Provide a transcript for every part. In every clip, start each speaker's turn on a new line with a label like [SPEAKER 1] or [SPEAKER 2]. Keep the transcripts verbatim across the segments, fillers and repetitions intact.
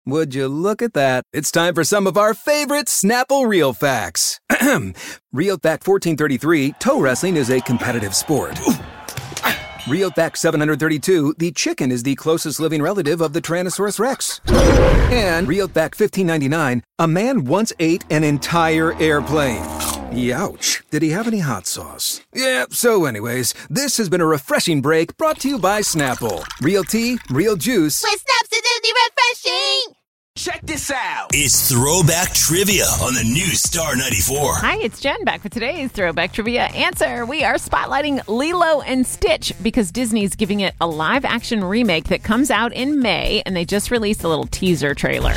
[SPEAKER 1] Would you look at that? It's time for some of our favorite Snapple Real Facts. Real Fact fourteen thirty-three, toe wrestling is a competitive sport. Real Fact seven hundred thirty-two, the chicken is the closest living relative of the Tyrannosaurus Rex. And Real Fact fifteen ninety-nine, a man once ate an entire airplane. Youch. Did he have any hot sauce? Yeah, so anyways, this has been a refreshing break brought to you by Snapple. Real tea, real juice.
[SPEAKER 2] With Snapsidity refreshing!
[SPEAKER 3] Check this out.
[SPEAKER 4] It's Throwback Trivia on the new Star ninety-four.
[SPEAKER 5] Hi, it's Jen back with today's Throwback Trivia answer. We are spotlighting Lilo and Stitch because Disney's giving it a live-action remake that comes out in May, and they just released a little teaser trailer.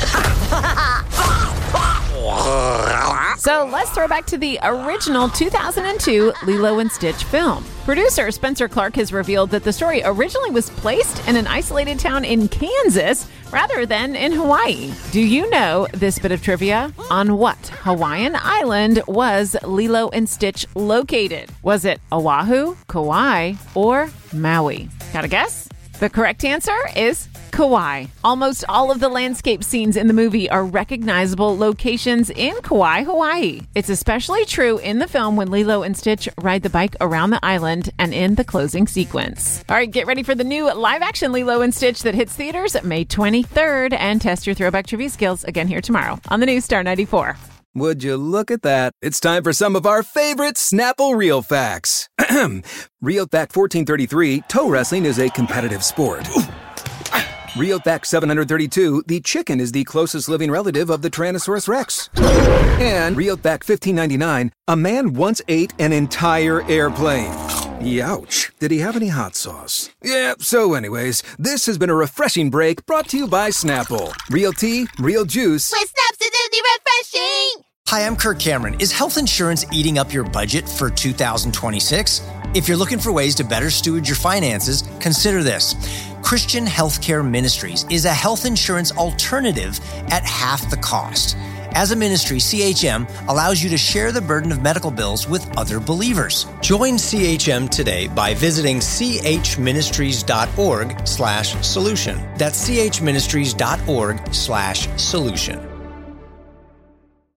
[SPEAKER 5] So let's throw back to the original two thousand two Lilo and Stitch film. Producer Spencer Clark has revealed that the story originally was placed in an isolated town in Kansas rather than in Hawaii. Do you know this bit of trivia? On what Hawaiian island was Lilo and Stitch located? Was it Oahu, Kauai, or Maui? Got a guess? The correct answer is Kauai. Almost all of the landscape scenes in the movie are recognizable locations in Kauai, Hawaii. It's especially true in the film when Lilo and Stitch ride the bike around the island and in the closing sequence. All right, get ready for the new live-action Lilo and Stitch that hits theaters May twenty-third, and test your throwback trivia skills again here tomorrow on the new Star ninety-four.
[SPEAKER 1] Would you look at that? It's time for some of our favorite Snapple Real Facts. Real Fact fourteen thirty-three, toe wrestling is a competitive sport. Real Fact seven hundred thirty-two, the chicken is the closest living relative of the Tyrannosaurus Rex. And Real Fact fifteen ninety-nine, a man once ate an entire airplane. Youch. Did he have any hot sauce? Yeah, so anyways, this has been a refreshing break brought to you by Snapple. Real tea, real juice.
[SPEAKER 2] With Snapsidity refreshing!
[SPEAKER 6] Hi, I'm Kirk Cameron. Is health insurance eating up your budget for two thousand twenty-six? If you're looking for ways to better steward your finances, consider this. Christian Healthcare Ministries is a health insurance alternative at half the cost. As a ministry, C H M allows you to share the burden of medical bills with other believers. Join C H M today by visiting chministries.org slash solution. That's chministries.org slash solution.